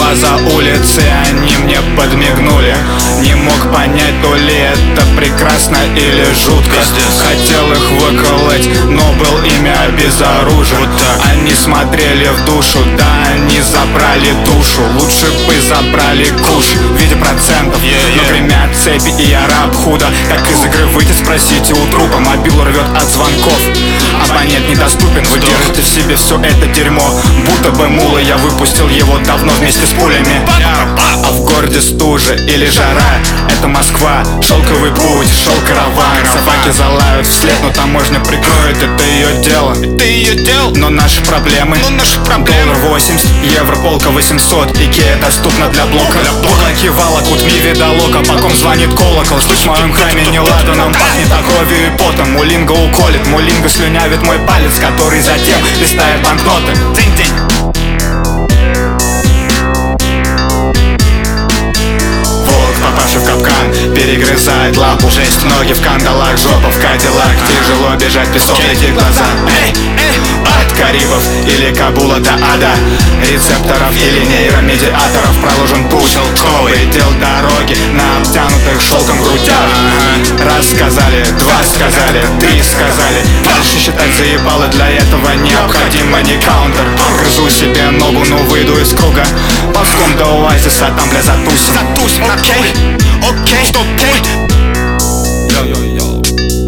глаза улицы, они мне подмигнули. Не мог понять, то ли это прекрасно или жутко. Хотел их выколоть, но был ими обезоружен. Они смотрели в душу, да, они забрали душу. Лучше бы забрали куш в виде процентов, но гремят цепи и я раб худо. Как из игры выйти, спросите у трупа. Мобил рвет от звонков, абонент недоступен. Вы держите в себе все это дерьмо, будто бы мула. Я выпустил его давно вместе с пулями. А в городе стужа или жара, это Москва, шелковый путь, шел караван. Собаки залают вслед, но таможня прикроет, это ее дело. Но наши проблемы, доллар 80, евро полка 800. Икея доступна для блока. Блоки волокут, ми видалока, по ком звонит колокол. Что в моем храме не ладаном, пахнет кровью и потом. Мулинга уколет, мулинга слюнявит мой палец, который затем листает банкноты. День-день. Попавший в капкан, перегрызает лапу. Жесть, ноги в кандалах, жопа в кадиллак. Тяжело бежать, песок летит в глаза. От Карибов или Кабула до ада, рецепторов или нейромедиаторов проложен путь шелковый. Дел дороги на обтянутых шелком грудях. Раз сказали, два сказали, три сказали. Дальше считать заебало, для этого необходимо не каунтер. Грызу себе ногу, но выйду из круга. Ползком до оазиса, там бля затусим. Окей, окей. Йо-йо-йо.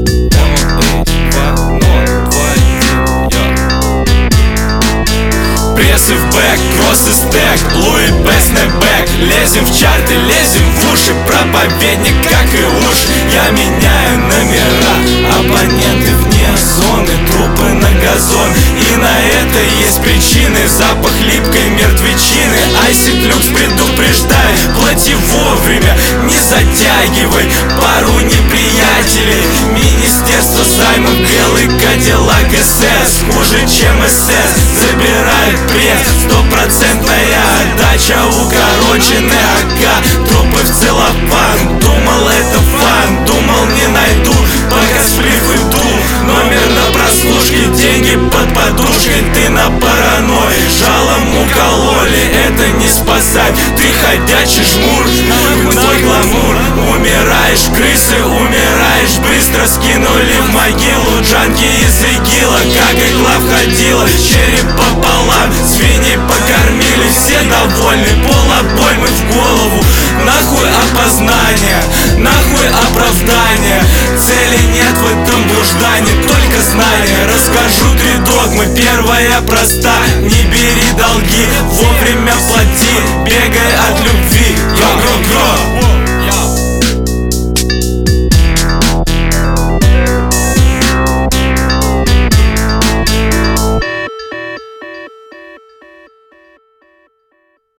Прессы в бэк, кроссы стек, Луи Б, снэпбэк. Лезем в чарты, лезем в уши, проповедник, как и уж. Я меняю номера, абоненты вне зоны, трупы на газон. И на это есть причины, запах липкой мертвечины. Айсик люкс предупреждает, плати вовремя, не затягивай пару неприятелей. Министерство займов, белый кадиллак СС, хуже чем СС, забирает пресс. Стопроцентная отдача, укороченный АК, трупы в целлофан. Думал, это фан, думал, не найду, пока сплив иду. Номер на прослушке, деньги под подушкой, ты на паранойи. Жалом укололи, это не спасать, ты ходячий жмур. Твой гламур, умираешь, крысы, умираешь быстро. Скинули в могилу джанки из ИГИЛа, как игла входила, череп пополам. Свиней покормили, все довольны, пол обоймы в голову. Нахуй опознание, нахуй оправдание. Цели нет в этом блуждании, только знания. Расскажу три догмы, первая проста: не бери долги, вовремя плати, бегай от любви.